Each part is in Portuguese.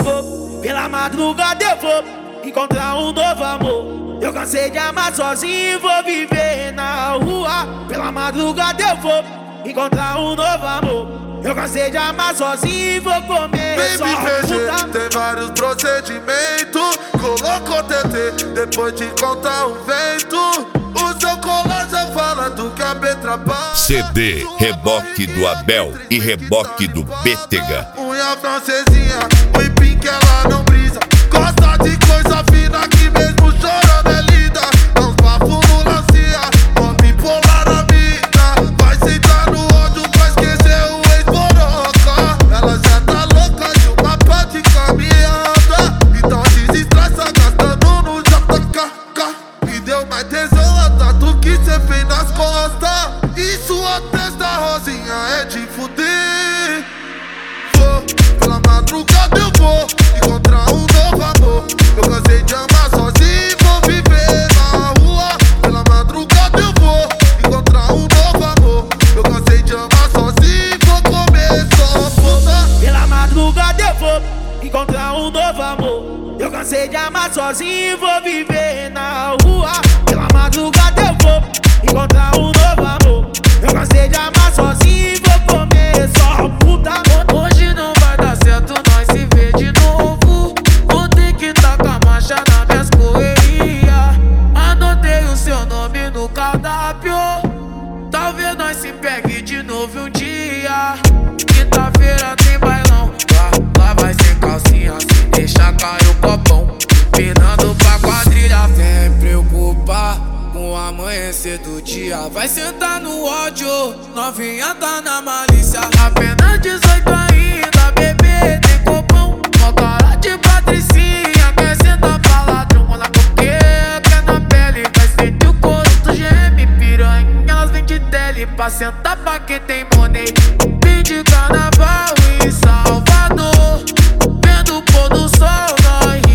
Pela madrugada eu vou encontrar um novo amor. Eu cansei de amar sozinho, vou viver na rua. Pela madrugada eu vou encontrar um novo amor. Eu cansei de amar sozinho, vou comer só puta. Tem vários procedimentos. Colocou TT depois de contar o vento. O seu colar já fala do que a Petra passa. CD, reboque do Abel e reboque do Bétega. Unha francesinha, o ipim que ela não brisa. Gosta de coisa fina que mesmo chorando é linda. Não bafo no lancia, pode bipolar na vida. Vai sentar no ódio pra esquecer o ex-boroca. Ela já tá louca de uma pá de caminhada. Então desestressa gastando no JKK. E deu mais tesão a tatu que cê fez nas costas. E sua testa rosinha é de fuder. Pela madrugada eu vou encontrar um novo amor. Eu cansei de amar sozinho, vou viver na rua. Pela madrugada eu vou encontrar um novo amor. Eu cansei de amar sozinho, vou comer só puta. Pela madrugada eu vou encontrar um novo amor. Eu cansei de amar sozinho, vou viver na rua. Pela madrugada eu vou encontrar um novo amor. Eu cansei de amar sozinho, vou comer só puta. Hoje não vai dar certo, nós se vê de novo. Vou ter que tá com a marcha nas minhas correrias. Anotei o seu nome no cardápio. Talvez nós se pegue de novo um dia. Quinta-feira tem bailão. Lá vai sem calcinha, se deixar cair o copão. Pinando pra quadrilha, sem preocupar com o amanhecer do dia. Vai sentar no ódio, novinha tá na malícia. Apenas 18 ainda, bebê, tem copão. Mó cara de patricinha, quer sentar pra ladrona. Porque quer na pele, vai sentir o couro do geme. Piranha, elas vêm de tele pra sentar pra quem tem money. Vim de carnaval em Salvador, vendo o pôr do sol no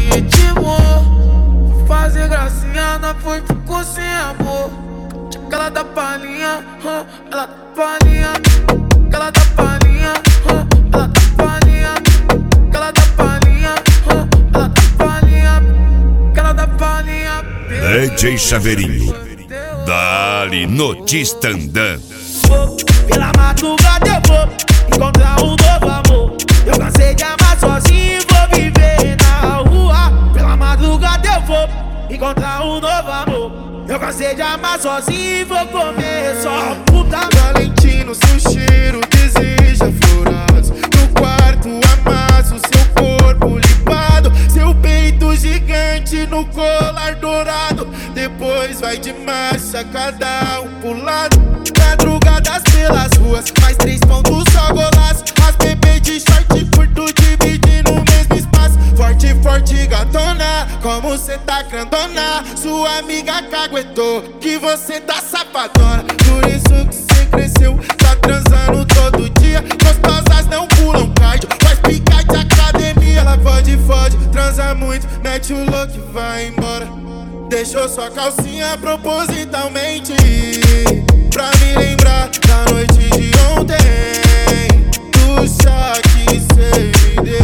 ritmo. Fazer gracinha, não foi, ficou sem amor. Ela dá palhinha, ela dá palhinha. Ela dá palhinha, ela dá palhinha. Ela dá palhinha, ela dá palhinha. Ela dá palhinha. DJ Chaveirinho, dali no Tistandã. Pela madrugada eu vou encontrar um novo amor. Eu cansei de amar sozinho, vou viver na rua. Pela madrugada eu vou encontrar um novo amor. Eu cansei de amar sozinho, vou comer só puta. Valentino, seu cheiro deseja florados. No quarto amasso, seu corpo limpado. Seu peito gigante no colar dourado. Depois vai de marcha, cada um pro lado. Madrugadas pelas ruas, mais 3 pontos só golaço. As bebês de short curto dividindo o mesmo espaço. Forte, forte, gatona, como cê tá grandona. Sua amiga caguetou que você tá safadona. Por isso que cê cresceu, tá transando todo dia. Gostosas não pulam cardio, faz picar de academia. Ela fode, transa muito, mete o louco e vai embora. Deixou sua calcinha propositalmente pra me lembrar da noite de ontem, do chá que cê me deu.